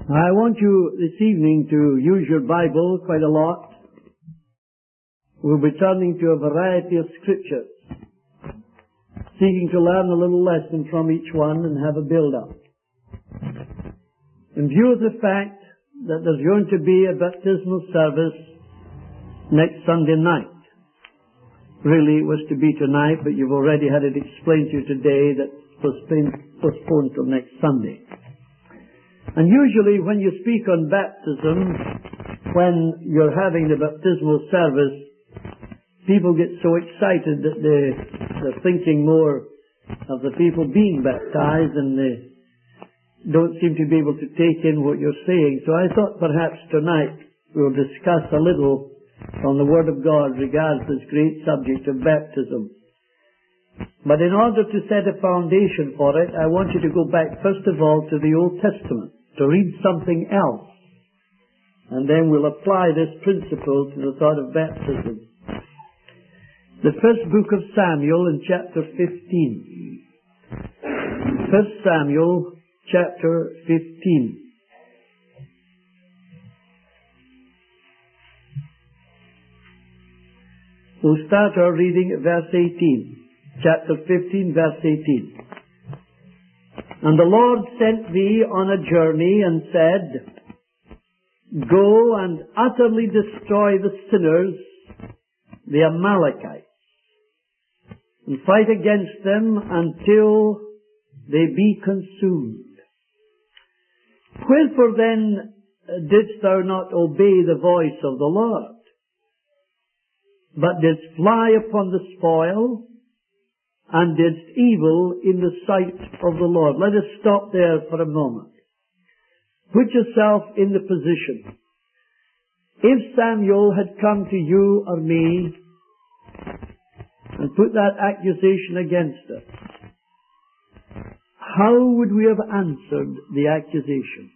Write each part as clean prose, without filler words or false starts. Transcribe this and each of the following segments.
I want you this evening to use your Bible quite a lot. We'll be turning to a variety of scriptures, seeking to learn a little lesson from each one and have a build-up. In view of the fact that there's going to be a baptismal service next Sunday night. Really, it was to be tonight, but you've already had it explained to you today that it's postponed till next Sunday. And usually when you speak on baptism, when you're having the baptismal service, people get so excited that they're thinking more of the people being baptized and they don't seem to be able to take in what you're saying. So I thought perhaps tonight we'll discuss a little on the Word of God regards this great subject of baptism. But in order to set a foundation for it, I want you to go back first of all to the Old Testament, to read something else. And then we'll apply this principle to the thought of baptism. The first book of Samuel in chapter 15. 1 Samuel chapter 15. We'll start our reading at verse 18. Chapter 15, verse 18. And the Lord sent thee on a journey and said, Go and utterly destroy the sinners, the Amalekites, and fight against them until they be consumed. Wherefore then didst thou not obey the voice of the Lord, but didst fly upon the spoil, and didst evil in the sight of the Lord? Let us stop there for a moment. Put yourself in the position. If Samuel had come to you or me and put that accusation against us, how would we have answered the accusation?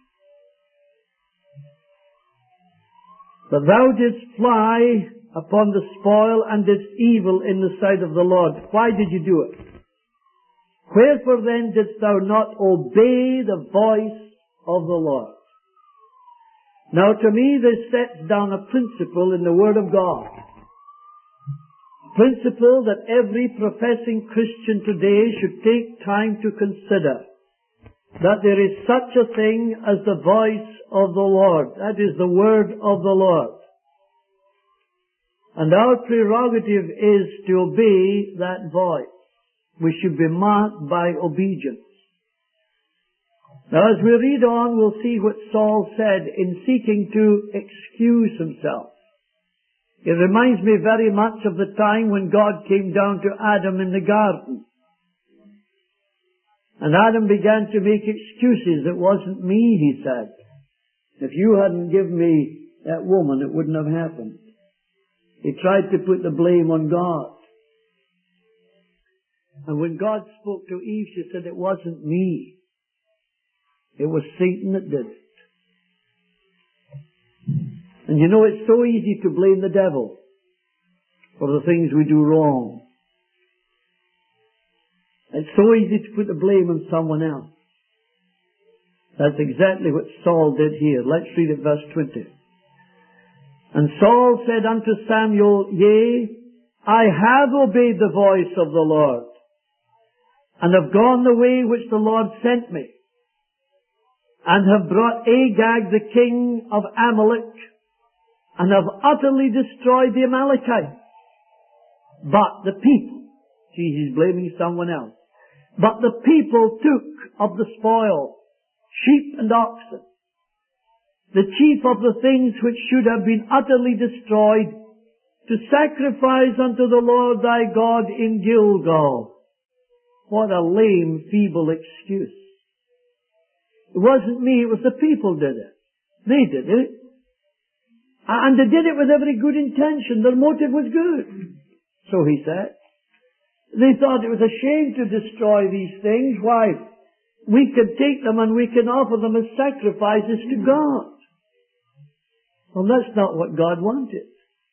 That thou didst fly upon the spoil and didst evil in the sight of the Lord. Why did you do it? Wherefore then didst thou not obey the voice of the Lord? Now to me this sets down a principle in the Word of God. Principle that every professing Christian today should take time to consider. That there is such a thing as the voice of the Lord. That is the Word of the Lord. And our prerogative is to obey that voice. We should be marked by obedience. Now as we read on, we'll see what Saul said in seeking to excuse himself. It reminds me very much of the time when God came down to Adam in the garden. And Adam began to make excuses. It wasn't me, he said. If you hadn't given me that woman, it wouldn't have happened. He tried to put the blame on God. And when God spoke to Eve, she said, it wasn't me. It was Satan that did it. And you know, it's so easy to blame the devil for the things we do wrong. It's so easy to put the blame on someone else. That's exactly what Saul did here. Let's read it, verse 20. And Saul said unto Samuel, Yea, I have obeyed the voice of the Lord, and have gone the way which the Lord sent me, and have brought Agag the king of Amalek, and have utterly destroyed the Amalekites. But the people, he's blaming someone else, but the people took of the spoil, sheep and oxen, the chief of the things which should have been utterly destroyed, to sacrifice unto the Lord thy God in Gilgal. What a lame, feeble excuse. It wasn't me, it was the people did it. They did it. And they did it with every good intention. Their motive was good. So he said. They thought it was a shame to destroy these things. Why? We can take them and we can offer them as sacrifices to God. Well, that's not what God wanted.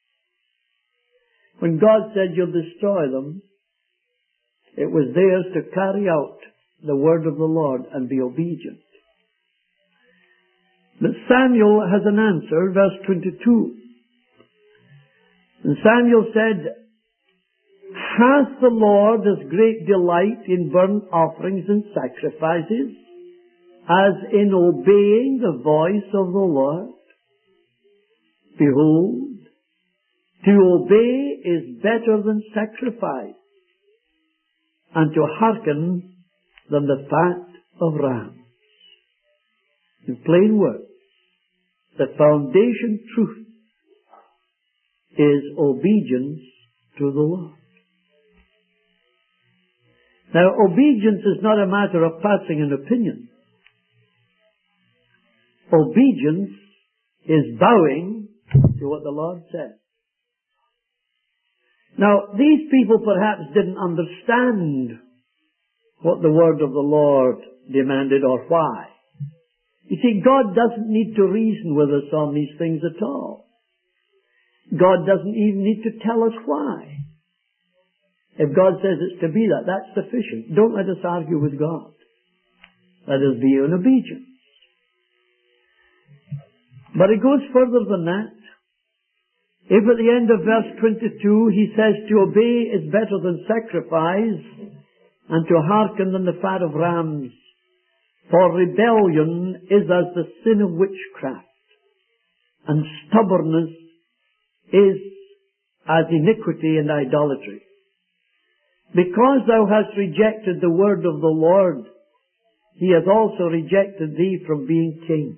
When God said you'll destroy them, it was theirs to carry out the word of the Lord and be obedient. But Samuel has an answer, verse 22. And Samuel said, hath the Lord as great delight in burnt offerings and sacrifices as in obeying the voice of the Lord? Behold, to obey is better than sacrifice, and to hearken than the fat of rams. In plain words, the foundation truth is obedience to the Lord. Now, obedience is not a matter of passing an opinion. Obedience is bowing to what the Lord says. Now, these people perhaps didn't understand what the word of the Lord demanded or why. You see, God doesn't need to reason with us on these things at all. God doesn't even need to tell us why. If God says it's to be that, that's sufficient. Don't let us argue with God. Let us be in obedience. But it goes further than that. If at the end of verse 22 he says to obey is better than sacrifice, and to hearken than the fat of rams, for rebellion is as the sin of witchcraft, and stubbornness is as iniquity and idolatry. Because thou hast rejected the word of the Lord, he hath also rejected thee from being king.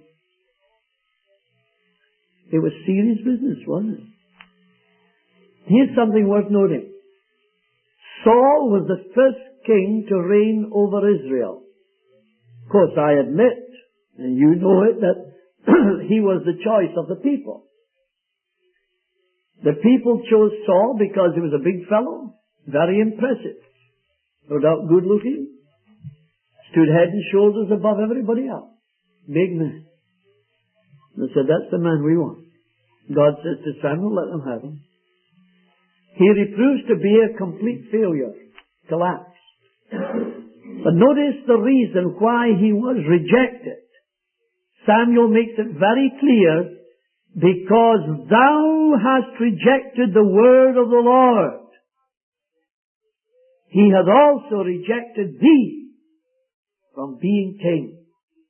It was serious business, wasn't it? Here's something worth noting. Saul was the first king to reign over Israel. Of course, I admit, and you know it, that he was the choice of the people. The people chose Saul because he was a big fellow, very impressive, no doubt good looking, stood head and shoulders above everybody else. Big man. They said, that's the man we want. God says to Samuel, let them have him. Here he proves to be a complete failure, collapsed. But notice the reason why he was rejected. Samuel makes it very clear, because thou hast rejected the word of the Lord, he hath also rejected thee from being king.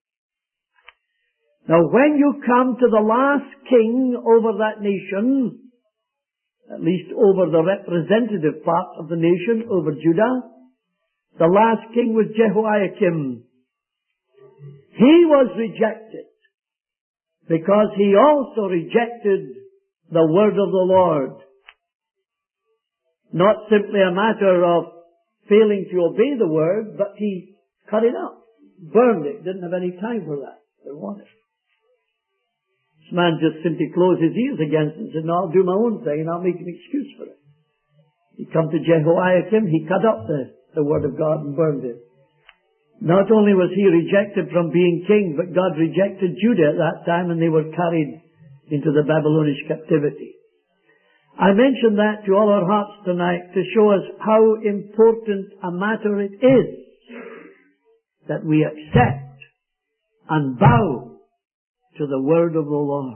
Now when you come to the last king over that nation, at least over the representative part of the nation, over Judah, the last king was Jehoiakim. He was rejected because he also rejected the word of the Lord. Not simply a matter of failing to obey the word, but he cut it up, burned it, didn't have any time for that. Didn't want it. This man just simply closed his ears against it and said, no, I'll do my own thing and I'll make an excuse for it. He come to Jehoiakim, he cut up the word of God and burned it. Not only was he rejected from being king, but God rejected Judah at that time and they were carried into the Babylonish captivity. I mention that to all our hearts tonight to show us how important a matter it is that we accept and bow to the word of the Lord.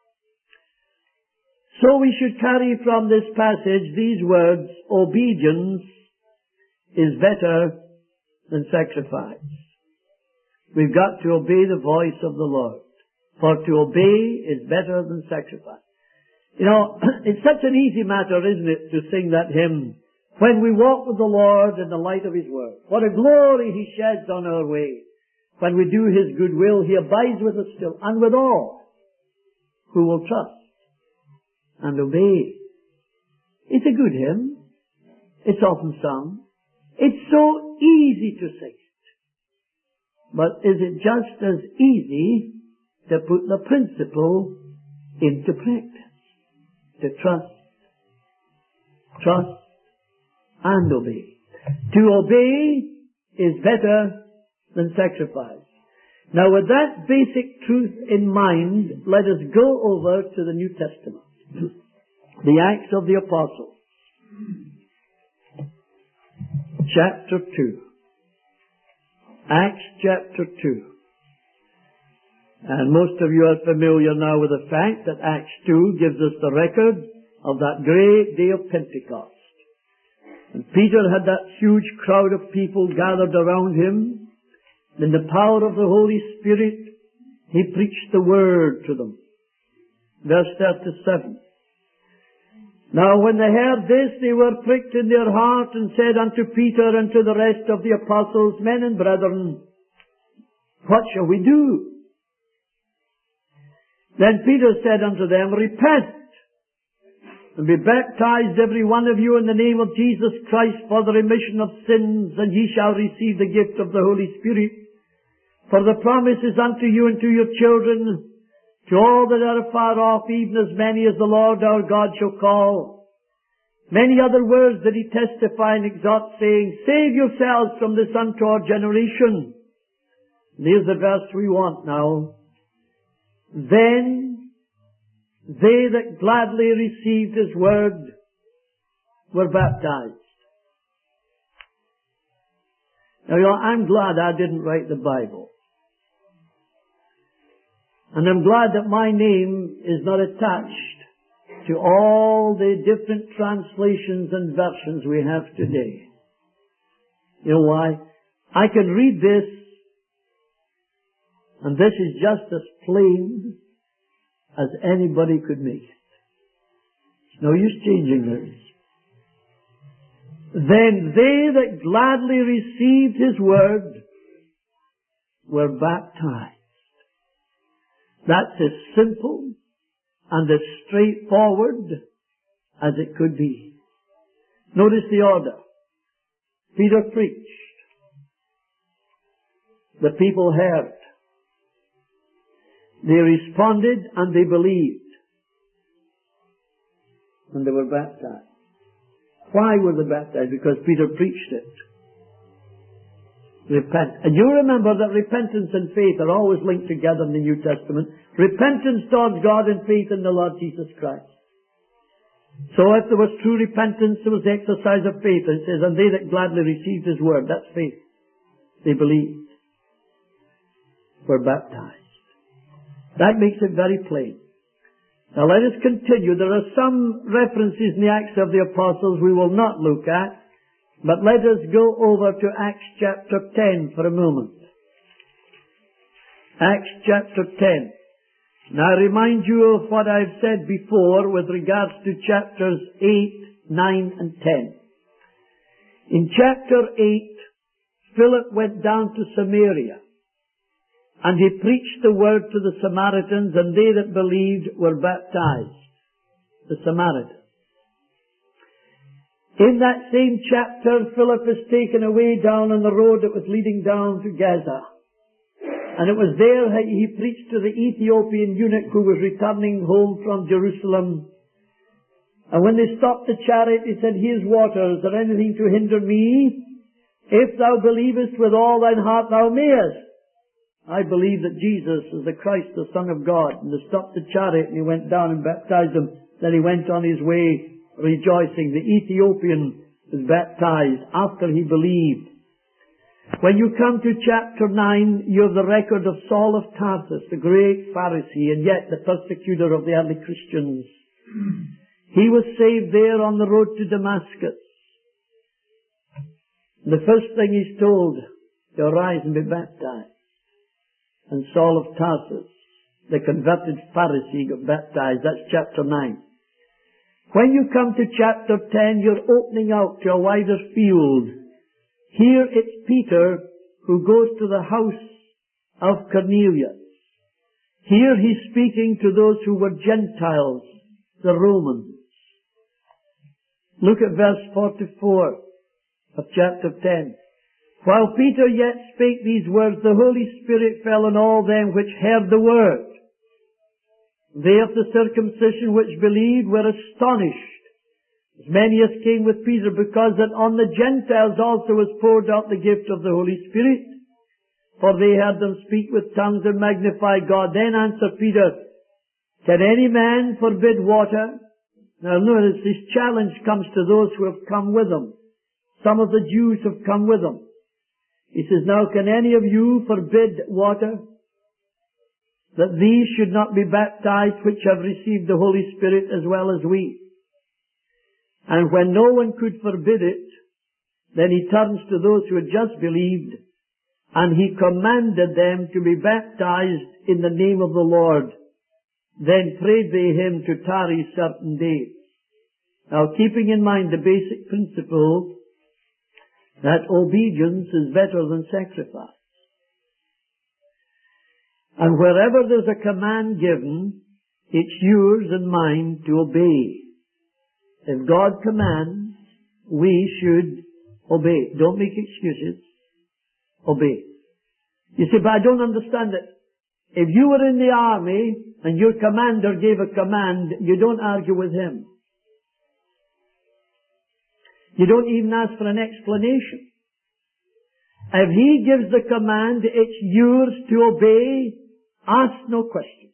So we should carry from this passage these words, obedience is better than sacrifice. We've got to obey the voice of the Lord. For to obey is better than sacrifice. You know, it's such an easy matter, isn't it, to sing that hymn, when we walk with the Lord in the light of His Word. What a glory He sheds on our way. When we do His good will, He abides with us still, and with all who will trust and obey. It's a good hymn. It's often sung. It's so easy to sing it. But is it just as easy to put the principle into practice? To trust and obey. To obey is better than sacrifice. Now with that basic truth in mind, let us go over to the New Testament. The Acts of the Apostles. Chapter 2. Acts chapter 2. And most of you are familiar now with the fact that Acts 2 gives us the record of that great day of Pentecost. And Peter had that huge crowd of people gathered around him. In the power of the Holy Spirit, he preached the word to them. Verse 37. Now when they heard this, they were pricked in their heart, and said unto Peter and to the rest of the apostles, Men and brethren, what shall we do? Then Peter said unto them, Repent, and be baptized every one of you in the name of Jesus Christ for the remission of sins, and ye shall receive the gift of the Holy Spirit. For the promise is unto you and to your children, to all that are afar off, even as many as the Lord our God shall call. Many other words did he testify and exhort, saying, Save yourselves from this untoward generation. And here's the verse we want now. Then they that gladly received his word were baptized. Now, I'm glad I didn't write the Bible. And I'm glad that my name is not attached to all the different translations and versions we have today. You know why? I can read this, and this is just as plain as anybody could make it. It's no use changing this. Then they that gladly received his word were baptized. That's as simple and as straightforward as it could be. Notice the order. Peter preached. The people heard. They responded and they believed. And they were baptized. Why were they baptized? Because Peter preached it. Repent. And you remember that repentance and faith are always linked together in the New Testament. Repentance towards God and faith in the Lord Jesus Christ. So if there was true repentance, there was the exercise of faith. And it says, and they that gladly received his word. That's faith. They believed. Were baptized. That makes it very plain. Now let us continue. There are some references in the Acts of the Apostles we will not look at. But let us go over to Acts chapter 10 for a moment. Acts chapter 10. Now I remind you of what I've said before with regards to chapters 8, 9 and 10. In chapter 8, Philip went down to Samaria, and he preached the word to the Samaritans, and they that believed were baptized. The Samaritans. In that same chapter, Philip is taken away down on the road that was leading down to Gaza. And it was there he preached to the Ethiopian eunuch who was returning home from Jerusalem. And when they stopped the chariot, he said, Here's water. Is there anything to hinder me? If thou believest with all thine heart, thou mayest. I believe that Jesus is the Christ, the Son of God. And they stopped the chariot and he went down and baptized them. Then he went on his way rejoicing. The Ethiopian was baptized after he believed. When you come to chapter 9, you have the record of Saul of Tarsus, the great Pharisee, and yet the persecutor of the early Christians. He was saved there on the road to Damascus. The first thing he's told, to arise and be baptized. And Saul of Tarsus, the converted Pharisee, got baptized. That's chapter 9. When you come to chapter 10, you're opening out to a wider field. Here it's Peter who goes to the house of Cornelius. Here he's speaking to those who were Gentiles, the Romans. Look at verse 44 of chapter 10. While Peter yet spake these words, the Holy Spirit fell on all them which heard the word. They of the circumcision which believed were astonished, as many as came with Peter, because that on the Gentiles also was poured out the gift of the Holy Spirit. For they heard them speak with tongues and magnify God. Then answered Peter, Can any man forbid water? Now notice this challenge comes to those who have come with them. Some of the Jews have come with them. He says, Now can any of you forbid water? that these should not be baptized which have received the Holy Spirit as well as we. And when no one could forbid it, then he turns to those who had just believed, and he commanded them to be baptized in the name of the Lord. Then prayed they him to tarry certain days. Now, keeping in mind the basic principle that obedience is better than sacrifice. And wherever there's a command given, it's yours and mine to obey. If God commands, we should obey. Don't make excuses. Obey. You say, but I don't understand it. If you were in the army and your commander gave a command, you don't argue with him. You don't even ask for an explanation. If he gives the command, it's yours to obey. Ask no question.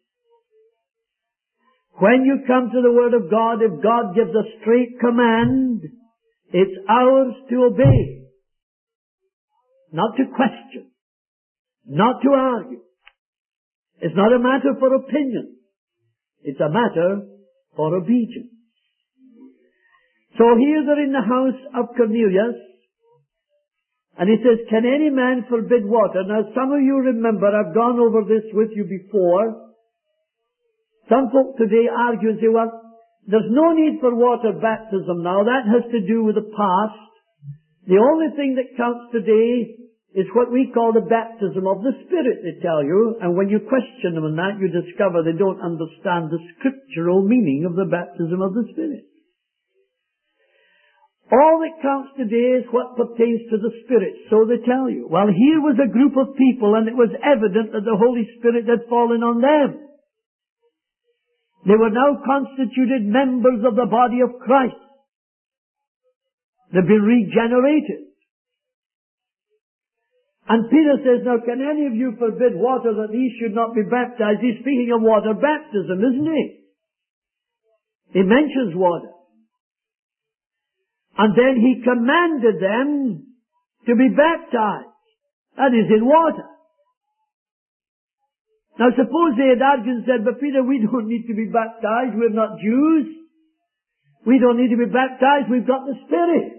When you come to the Word of God, if God gives a straight command, it's ours to obey. Not to question. Not to argue. It's not a matter for opinion. It's a matter for obedience. So here they're in the house of Cornelius, and he says, can any man forbid water? Now some of you remember, I've gone over this with you before. Some folk today argue and say, well, there's no need for water baptism now. That has to do with the past. The only thing that counts today is what we call the baptism of the Spirit, they tell you. And when you question them on that, you discover they don't understand the scriptural meaning of the baptism of the Spirit. All that counts today is what pertains to the Spirit, so they tell you. Well, here was a group of people, and it was evident that the Holy Spirit had fallen on them. They were now constituted members of the body of Christ. They've been regenerated. And Peter says, now can any of you forbid water that these should not be baptized? He's speaking of water baptism, isn't he? He mentions water. And then he commanded them to be baptized. That is, in water. Now suppose they had argued and said, but Peter, we don't need to be baptized. We're not Jews. We don't need to be baptized. We've got the Spirit.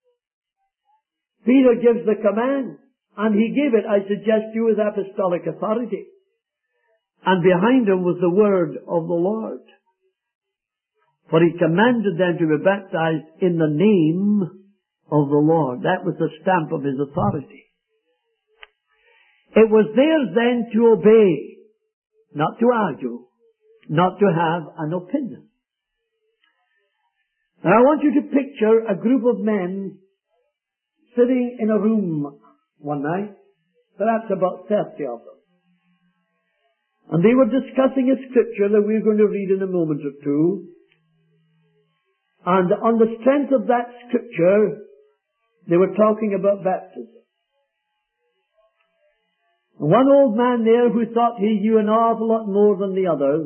Peter gives the command. And he gave it, I suggest to you, with apostolic authority. And behind him was the word of the Lord. For he commanded them to be baptized in the name of the Lord. That was the stamp of his authority. It was theirs then to obey, not to argue, not to have an opinion. Now I want you to picture a group of men sitting in a room one night, perhaps about 30 of them. And they were discussing a scripture that we're going to read in a moment or two. And on the strength of that scripture, they were talking about baptism. One old man there who thought he knew an awful lot more than the others,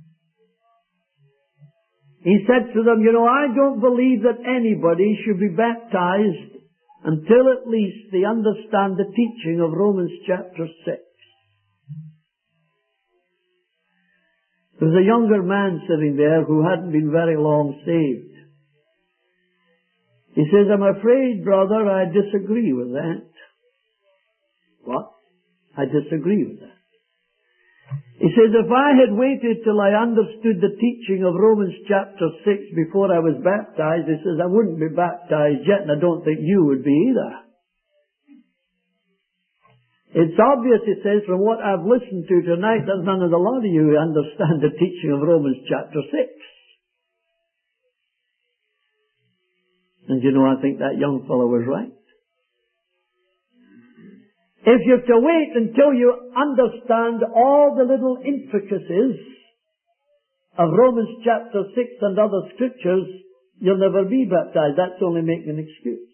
he said to them, you know, I don't believe that anybody should be baptized until at least they understand the teaching of Romans chapter 6. There was a younger man sitting there who hadn't been very long saved. He says, I'm afraid, brother, I disagree with that. What? I disagree with that. He says, if I had waited till I understood the teaching of Romans chapter 6 before I was baptized, he says, I wouldn't be baptized yet, and I don't think you would be either. It's obvious, he says, from what I've listened to tonight, that none of the lot of you understand the teaching of Romans chapter 6. And you know, I think that young fellow was right. If you have to wait until you understand all the little intricacies of Romans chapter 6 and other scriptures, you'll never be baptized. That's only making an excuse.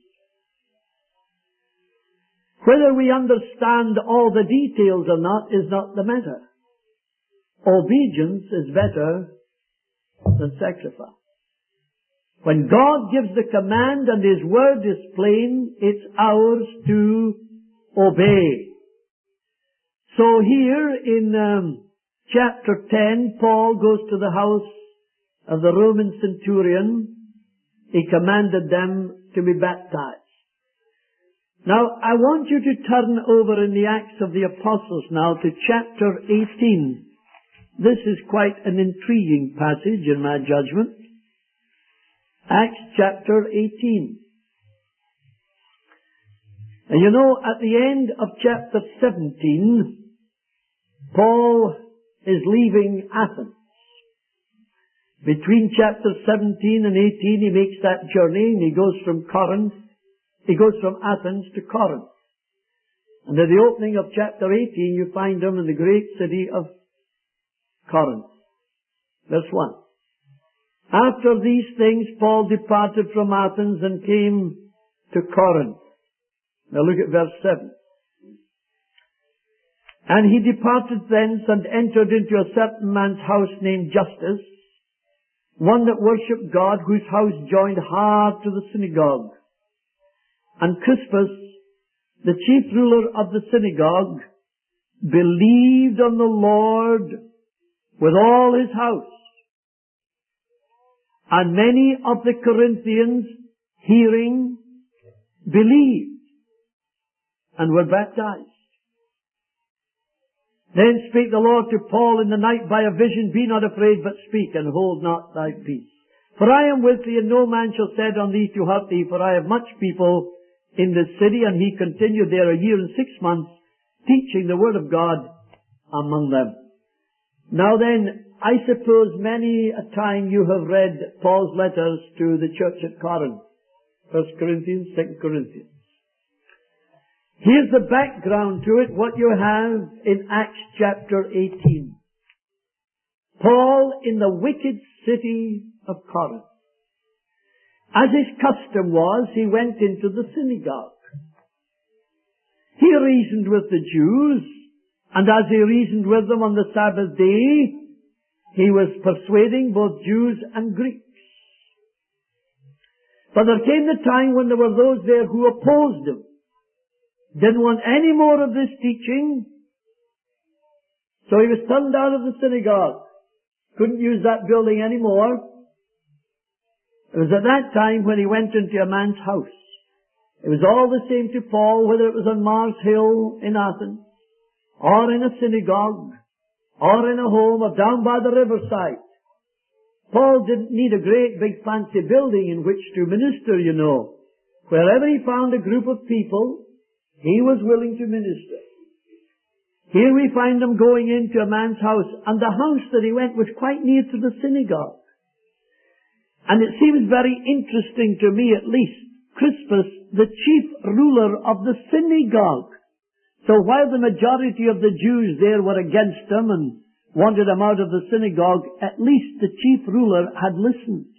Whether we understand all the details or not is not the matter. Obedience is better than sacrifice. When God gives the command and His word is plain, it's ours to obey. So here in chapter 10, Paul goes to the house of the Roman centurion. He commanded them to be baptized. Now, I want you to turn over in the Acts of the Apostles now to chapter 18. This is quite an intriguing passage in my judgment. Acts chapter 18. And you know, at the end of chapter 17, Paul is leaving Athens. Between chapter 17 and 18, he makes that journey, and he goes from Athens to Corinth. And at the opening of chapter 18, you find him in the great city of Corinth. Verse 1. After these things, Paul departed from Athens and came to Corinth. Now look at verse 7. And he departed thence and entered into a certain man's house named Justus, one that worshipped God, whose house joined hard to the synagogue. And Crispus, the chief ruler of the synagogue, believed on the Lord with all his house. And many of the Corinthians, hearing, believed and were baptized. Then spake the Lord to Paul in the night by a vision, Be not afraid, but speak, and hold not thy peace. For I am with thee, and no man shall set on thee to hurt thee, for I have much people in this city. And he continued there 1 year and 6 months, teaching the word of God among them. Now then, I suppose many a time you have read Paul's letters to the church at Corinth. 1 Corinthians, 2 Corinthians. Here's the background to it, what you have in Acts chapter 18. Paul in the wicked city of Corinth. As his custom was, he went into the synagogue. He reasoned with the Jews, and as he reasoned with them on the Sabbath day, he was persuading both Jews and Greeks. But there came the time when there were those there who opposed him. Didn't want any more of this teaching. So he was turned out of the synagogue. Couldn't use that building anymore. It was at that time when he went into a man's house. It was all the same to Paul, whether it was on Mars Hill in Athens, or in a synagogue, or in a home, or down by the riverside. Paul didn't need a great big fancy building in which to minister, you know. Wherever he found a group of people, he was willing to minister. Here we find him going into a man's house, and the house that he went was quite near to the synagogue. And it seems very interesting to me, at least, Crispus, the chief ruler of the synagogue. So while the majority of the Jews there were against him and wanted him out of the synagogue, at least the chief ruler had listened.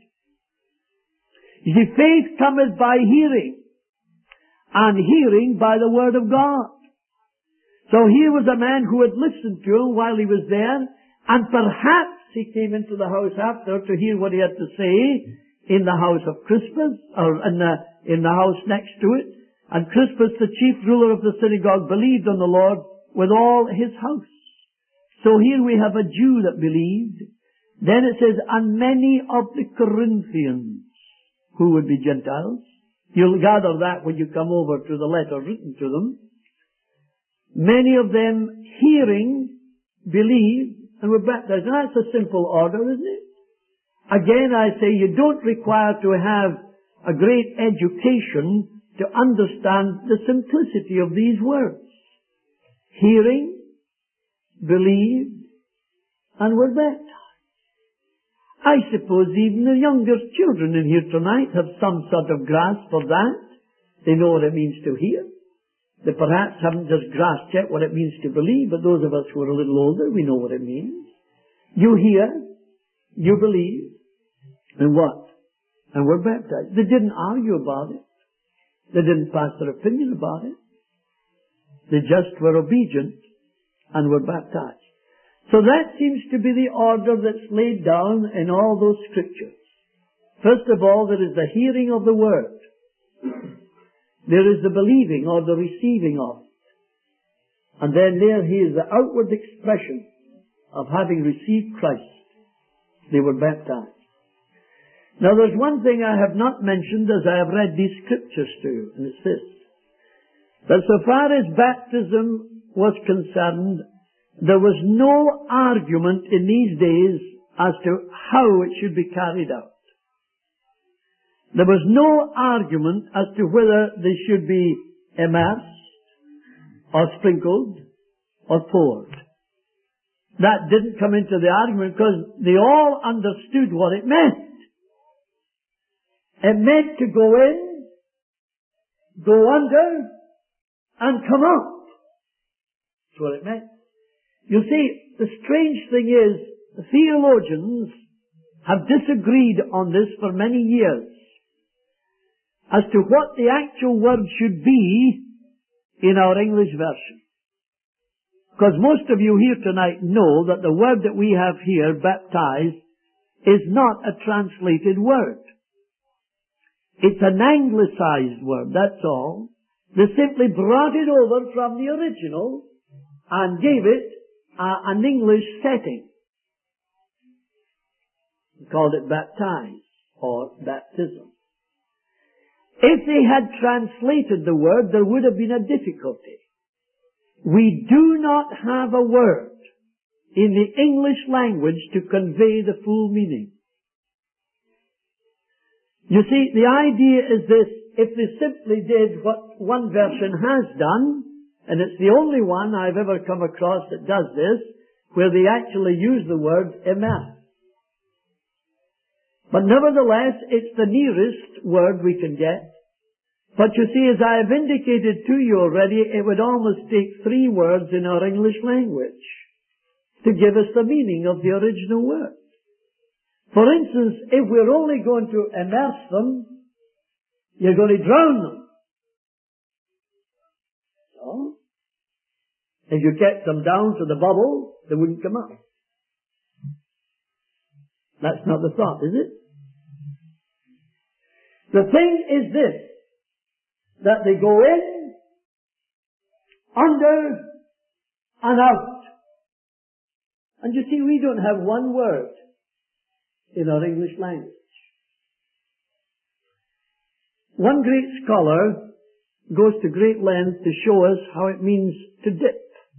You see, faith cometh by hearing, and hearing by the word of God. So here was a man who had listened to him while he was there, and perhaps he came into the house after to hear what he had to say in the house of Crispus, or in the house next to it. And Crispus, the chief ruler of the synagogue, believed on the Lord with all his house. So here we have a Jew that believed. Then it says, and many of the Corinthians, who would be Gentiles. You'll gather that when you come over to the letter written to them. Many of them, hearing, believed, and were baptized. And that's a simple order, isn't it? Again, I say you don't require to have a great education to understand the simplicity of these words. Hearing, believed, and were baptized. I suppose even the younger children in here tonight have some sort of grasp of that. They know what it means to hear. They perhaps haven't just grasped yet what it means to believe, but those of us who are a little older, we know what it means. You hear, you believe, and what? And were baptized. They didn't argue about it. They didn't pass their opinion about it. They just were obedient and were baptized. So that seems to be the order that's laid down in all those scriptures. First of all, there is the hearing of the word. There is the believing or the receiving of it. And then there is the outward expression of having received Christ, they were baptized. Now there's one thing I have not mentioned as I have read these scriptures to you, and it's this: that so far as baptism was concerned, there was no argument in these days as to how it should be carried out. There was no argument as to whether they should be immersed, or sprinkled, or poured. That didn't come into the argument because they all understood what it meant. It meant to go in, go under, and come out. That's what it meant. You see, the strange thing is, the theologians have disagreed on this for many years as to what the actual word should be in our English version. Because most of you here tonight know that the word that we have here, baptized, is not a translated word. It's an anglicized word, that's all. They simply brought it over from the original and gave it an English setting. They called it baptized or baptism. If they had translated the word, there would have been a difficulty. We do not have a word in the English language to convey the full meaning. You see, the idea is this: if they simply did what one version has done, and it's the only one I've ever come across that does this, where they actually use the word immerse. But nevertheless, it's the nearest word we can get. But you see, as I have indicated to you already, it would almost take 3 words in our English language to give us the meaning of the original word. For instance, if we're only going to immerse them, you're going to drown them. So, if you kept them down to the bubble, they wouldn't come up. That's not the thought, is it? The thing is this: that they go in, under, and out. And you see, we don't have one word in our English language. One great scholar goes to great lengths to show us how it means to dip.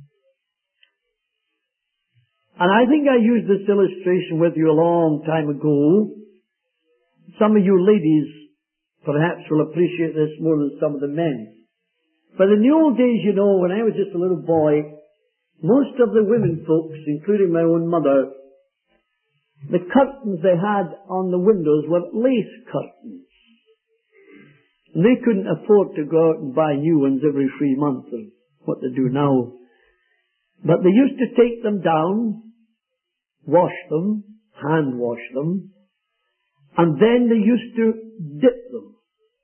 And I think I used this illustration with you a long time ago. Some of you ladies perhaps will appreciate this more than some of the men. But in the old days, you know, when I was just a little boy, most of the women folks, including my own mother, the curtains they had on the windows were lace curtains. They couldn't afford to go out and buy new ones every 3 months, or what they do now. But they used to take them down, wash them, hand wash them, and then they used to dip them.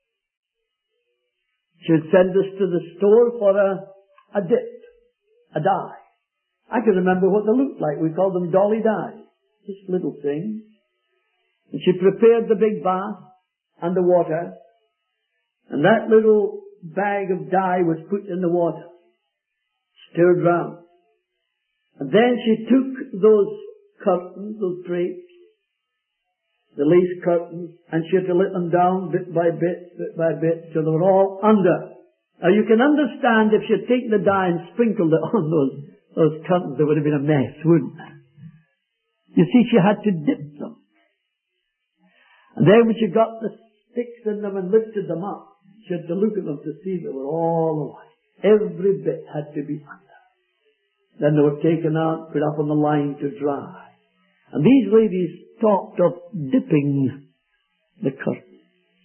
She'd send us to the store for a dip, a dye. I can remember what they looked like. We called them dolly dyes. Just little things. And she prepared the big bath and the water, and that little bag of dye was put in the water, stirred round. And then she took those curtains, those drapes, the lace curtains, and she had to let them down bit by bit, till they were all under. Now you can understand if she had taken the dye and sprinkled it on those curtains, there would have been a mess, wouldn't there? You see, she had to dip them. And then when she got the sticks in them and lifted them up, she had to look at them to see they were all alike. Every bit had to be under. Then they were taken out, put up on the line to dry. And these ladies talked of dipping the curtain.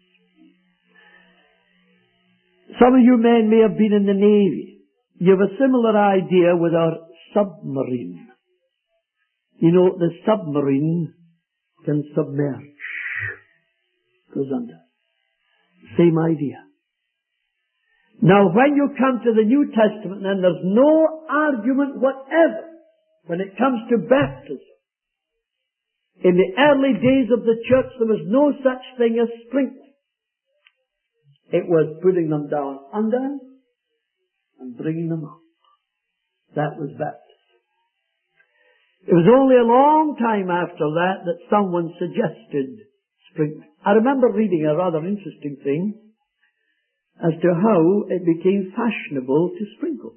Some of you men may have been in the Navy. You have a similar idea with our submarine. You know, the submarine can submerge. Goes under. Same idea. Now, when you come to the New Testament, then there's no argument whatever when it comes to baptism. In the early days of the church, there was no such thing as sprinkling. It was putting them down under and bringing them up. That was baptism. It was only a long time after that that someone suggested sprinkling. I remember reading a rather interesting thing as to how it became fashionable to sprinkle.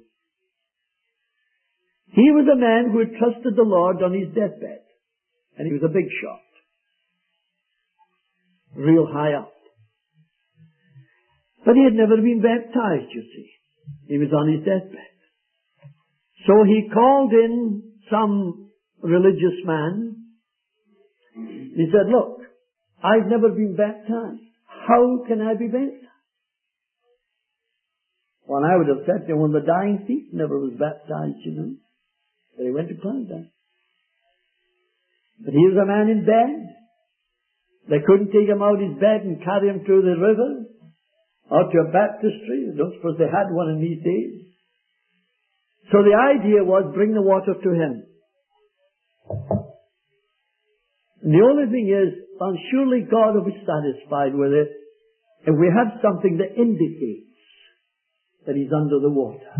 He was a man who had trusted the Lord on his deathbed, and he was a big shot, real high up. But he had never been baptized, you see. He was on his deathbed. So he called in some religious man. He said, look, I've never been baptized. How can I be baptized? Well, I would have said to him, well, the dying thief never was baptized, you know. But he went to paradise. But he was a man in bed. They couldn't take him out of his bed and carry him to the river or to a baptistry. I don't suppose they had one in these days. So the idea was bring the water to him. And the only thing is, well, surely God will be satisfied with it if we have something that indicates that he's under the water.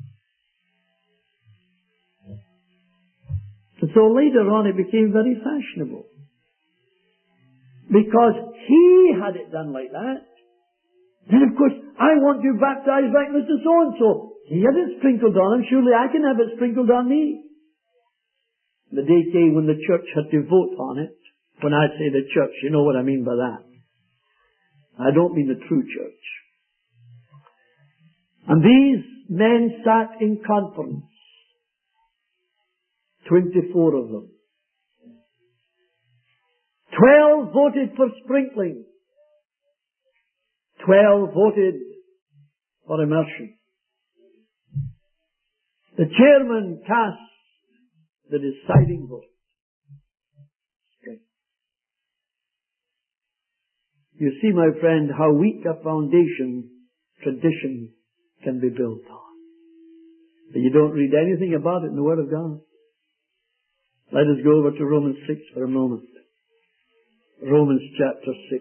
And so later on it became very fashionable. Because he had it done like that. Then of course, I want you baptized like Mr. So-and-so. He had it sprinkled on him. Surely I can have it sprinkled on me. The day came when the church had to vote on it. When I say the church, you know what I mean by that. I don't mean the true church. And these men sat in conference. 24 of them. 12 voted for sprinkling. 12 voted for immersion. The chairman cast the deciding vote. You see, my friend, how weak a foundation tradition can be built on. But you don't read anything about it in the Word of God. Let us go over to Romans 6 for a moment. Romans chapter 6.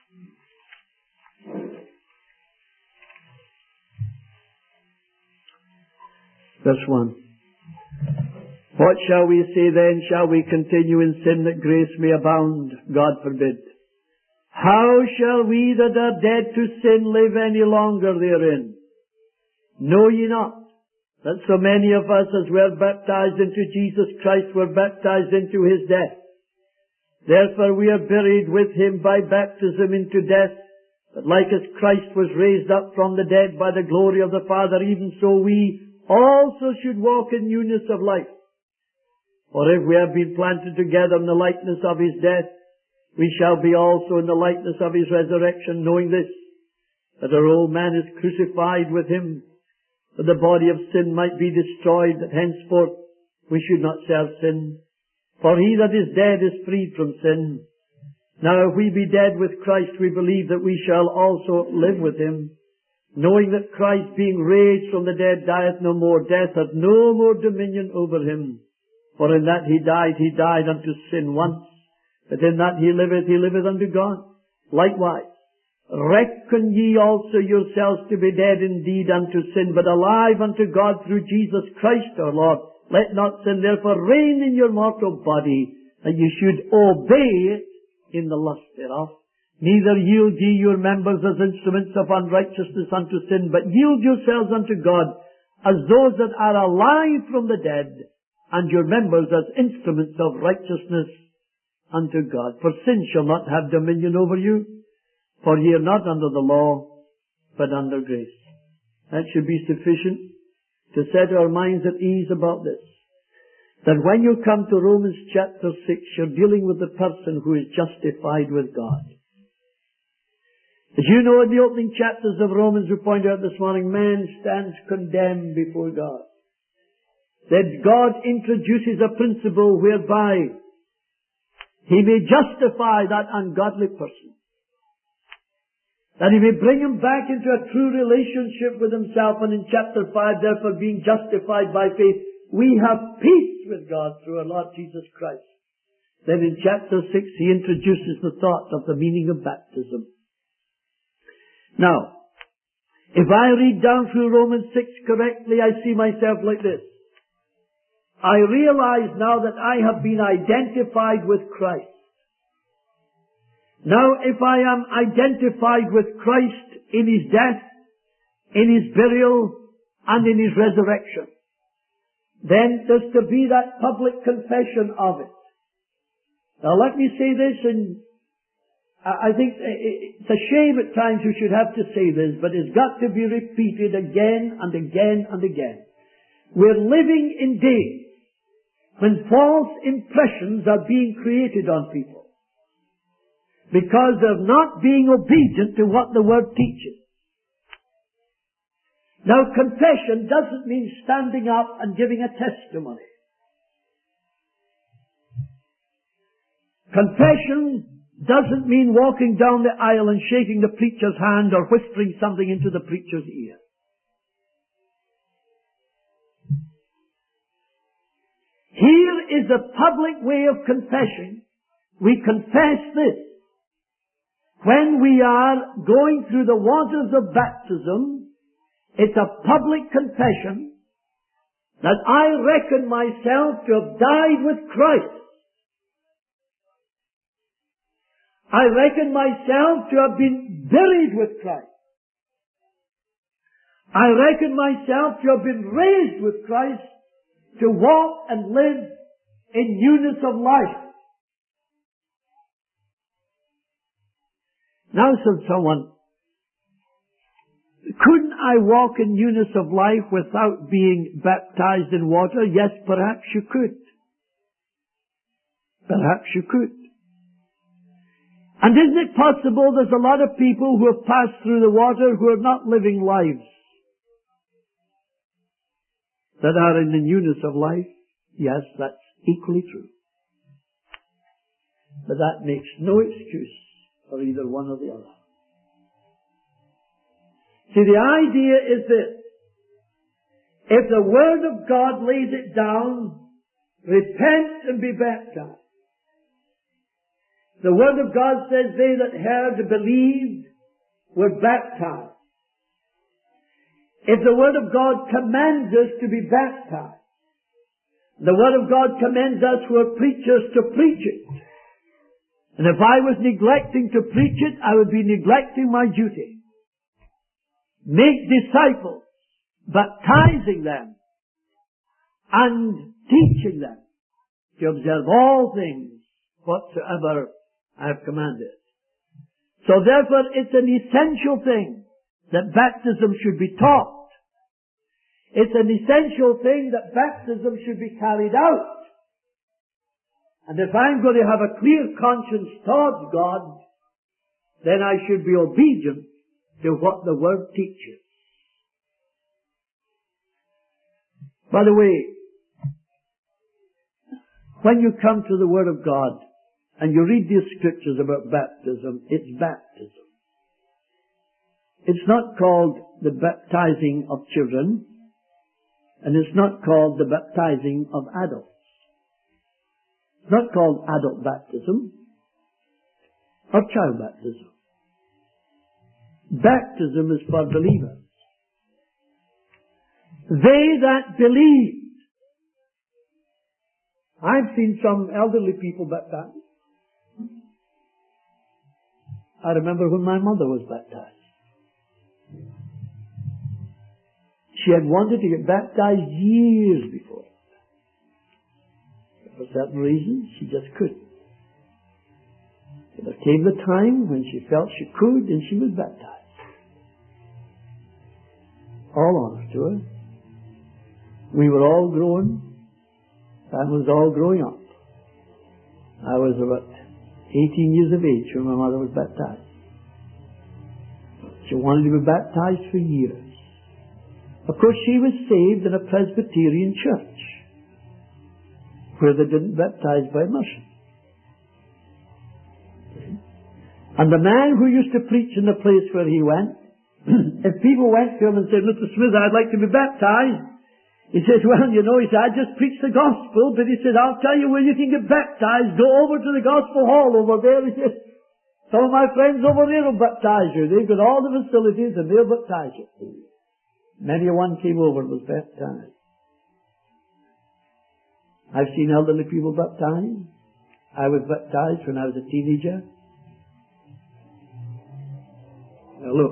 Verse 1. What shall we say then? Shall we continue in sin that grace may abound? God forbid. How shall we that are dead to sin live any longer therein? Know ye not that so many of us as were baptized into Jesus Christ were baptized into his death? Therefore we are buried with him by baptism into death, that like as Christ was raised up from the dead by the glory of the Father, even so we also should walk in newness of life. For if we have been planted together in the likeness of his death, we shall be also in the likeness of his resurrection, knowing this, that our old man is crucified with him, that the body of sin might be destroyed, that henceforth we should not serve sin. For he that is dead is freed from sin. Now if we be dead with Christ, we believe that we shall also live with him, knowing that Christ, being raised from the dead, dieth no more. Death hath no more dominion over him. For in that he died unto sin once. But in that he liveth unto God. Likewise, reckon ye also yourselves to be dead indeed unto sin, but alive unto God through Jesus Christ our Lord. Let not sin therefore reign in your mortal body, that ye should obey it in the lust thereof. Neither yield ye your members as instruments of unrighteousness unto sin, but yield yourselves unto God as those that are alive from the dead, and your members as instruments of righteousness unto God. For sin shall not have dominion over you, for ye are not under the law, but under grace. That should be sufficient to set our minds at ease about this. That when you come to Romans chapter 6, you're dealing with the person who is justified with God. As you know, in the opening chapters of Romans, we pointed out this morning, man stands condemned before God. That God introduces a principle whereby he may justify that ungodly person. That he may bring him back into a true relationship with himself. And in chapter 5, therefore, being justified by faith, we have peace with God through our Lord Jesus Christ. Then in chapter 6, he introduces the thought of the meaning of baptism. Now, if I read down through Romans 6 correctly, I see myself like this. I realize now that I have been identified with Christ. Now, if I am identified with Christ in His death, in His burial, and in His resurrection, then there's to be that public confession of it. Now let me say this, and I think it's a shame at times we should have to say this, but it's got to be repeated again and again and again. We're living in days when false impressions are being created on people because they're not being obedient to what the Word teaches. Now, confession doesn't mean standing up and giving a testimony. Confession doesn't mean walking down the aisle and shaking the preacher's hand or whispering something into the preacher's ear. Here is a public way of confession. We confess this. When we are going through the waters of baptism, it's a public confession that I reckon myself to have died with Christ. I reckon myself to have been buried with Christ. I reckon myself to have been raised with Christ to walk and live in newness of life. Now, said someone, couldn't I walk in newness of life without being baptized in water? Yes, perhaps you could. Perhaps you could. And isn't it possible there's a lot of people who have passed through the water who are not living lives that are in the newness of life? Yes, that's equally true. But that makes no excuse for either one or the other. See, the idea is this. If the Word of God lays it down, repent and be baptized. The Word of God says they that heard and believed were baptized. If the Word of God commands us to be baptized, the Word of God commends us who are preachers to preach it. And if I was neglecting to preach it, I would be neglecting my duty. Make disciples, baptizing them, and teaching them to observe all things whatsoever I have commanded. So therefore it's an essential thing that baptism should be taught. It's an essential thing that baptism should be carried out. And if I'm going to have a clear conscience towards God, then I should be obedient to what the Word teaches. By the way, when you come to the Word of God and you read the Scriptures about baptism, it's baptism. It's not called the baptizing of children, and it's not called the baptizing of adults. It's not called adult baptism or child baptism. Baptism is for believers. They that believe. I've seen some elderly people baptized. I remember when my mother was baptized. She had wanted to get baptized years before. For certain reasons, she just couldn't. But there came the time when she felt she could, and she was baptized. All honor to her. We were all growing. That was all growing up. I was about 18 years of age when my mother was baptized. She wanted to be baptized for years. Of course, she was saved in a Presbyterian church where they didn't baptize by immersion. And the man who used to preach in the place where he went, if people went to him and said, Mr. Smith, I'd like to be baptized, he says, well, you know, he said, I just preach the gospel, but he said, I'll tell you where you can get baptized. Go over to the gospel hall over there. He says, some of my friends over there will baptize you. They've got all the facilities and they'll baptize you. Many a one came over and was baptized. I've seen elderly people baptized. I was baptized when I was a teenager. Now look,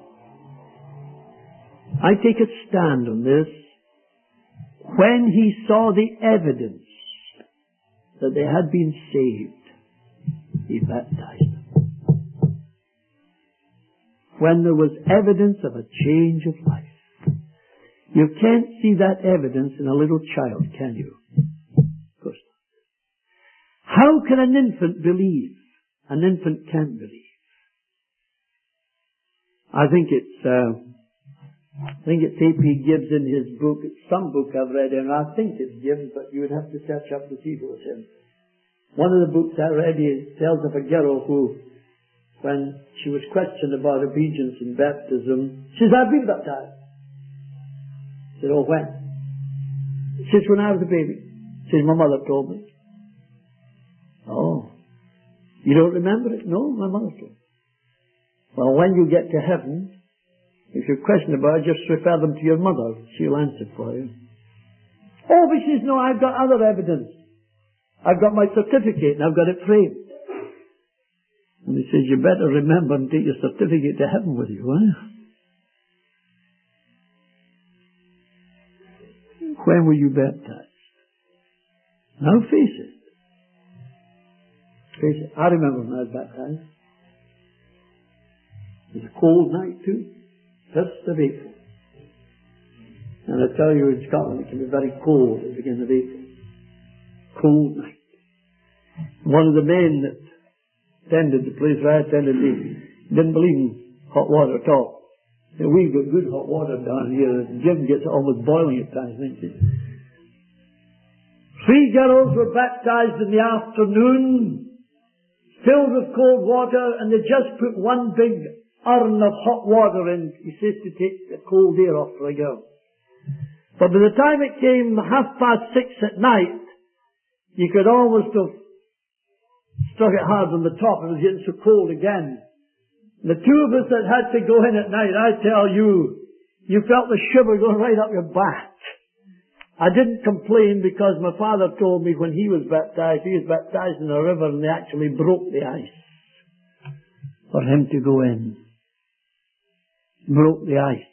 I take a stand on this. When he saw the evidence that they had been saved, he baptized them. When there was evidence of a change of life. You can't see that evidence in a little child, can you? Of course not. How can an infant believe? An infant can't believe. I think it's A.P. Gibbs in his book. It's some book I've read, and I think it's Gibbs, but you would have to search up to see if it was him. One of the books I read, he tells of a girl who, when she was questioned about obedience in baptism, she says, I've been baptized. He said, oh, when? She says, when I was a baby. She says, my mother told me. Oh, you don't remember it? No, my mother told me. Well, when you get to heaven, if you're questioned about it, just refer them to your mother. She'll answer for you. Oh, but she says, no, I've got other evidence. I've got my certificate and I've got it framed. And he says, you better remember and take your certificate to heaven with you, eh? When were you baptized? Now face it. Face it. I remember when I was baptized. It was a cold night too. 1st of April. And I tell you, in Scotland it can be very cold at the beginning of April. Cold night. One of the men that attended the place where I attended, he didn't believe in hot water at all. And we've got good hot water down here. Jim gets almost boiling at times, doesn't he? 3 girls were baptized in the afternoon, filled with cold water, and they just put one big urn of hot water in, he says, to take the cold air off for a girl. But by the time it came 6:30 at night, you could almost have struck it hard on the top. It was getting so cold again. The 2 of us that had to go in at night, I tell you, you felt the shiver going right up your back. I didn't complain because my father told me when he was baptized in a river and they actually broke the ice for him to go in. Broke the ice.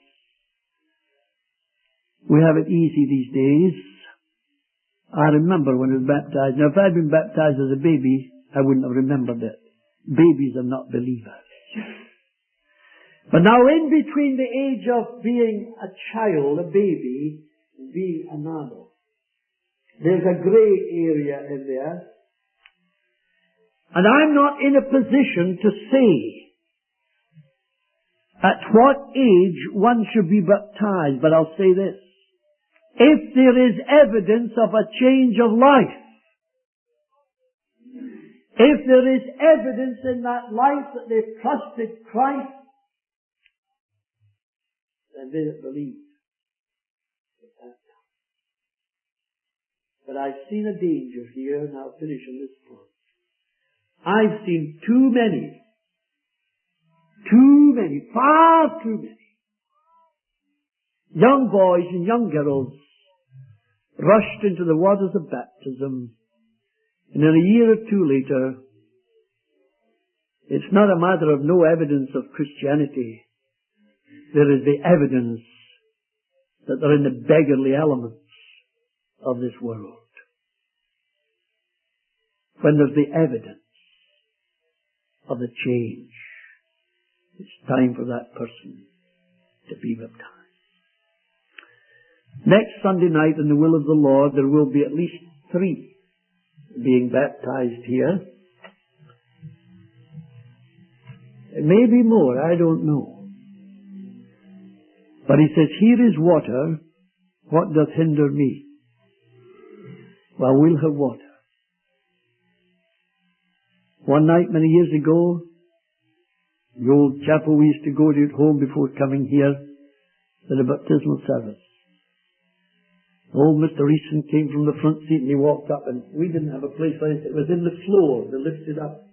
We have it easy these days. I remember when I was baptized. Now, if I'd been baptized as a baby, I wouldn't have remembered it. Babies are not believers. But now, in between the age of being a child, a baby, and being an adult, there's a grey area in there. And I'm not in a position to say at what age one should be baptized, but I'll say this. If there is evidence of a change of life, if there is evidence in that life that they've trusted Christ, then they that believe. But I've seen a danger here, and I'll finish on this point. I've seen too many, far too many young boys and young girls rushed into the waters of baptism, and in a year or two later, it's not a matter of no evidence of Christianity. There is the evidence that they're in the beggarly elements of this world. When there's the evidence of the change, it's time for that person to be baptized. Next Sunday night, in the will of the Lord, there will be at least 3 being baptized here. It may be more, I don't know. But he says, here is water, what doth hinder me? Well, we'll have water. One night, many years ago, the old chapel we used to go to at home before coming here, at a baptismal service. Old Mr. Easton came from the front seat and he walked up, and we didn't have a place like it. It was in the floor. They lifted up